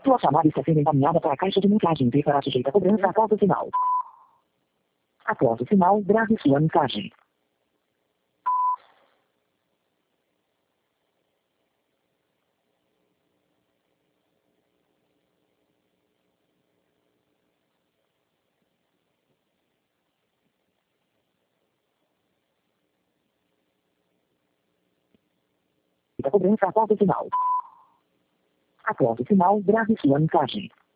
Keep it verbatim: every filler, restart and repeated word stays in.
Sua chamada está sendo encaminhada para a caixa de mensagem e será sujeita a cobrança após o sinal. Após o sinal, grave sua mensagem. A cobrança após o sinal. Após o sinal, grave sua mensagem.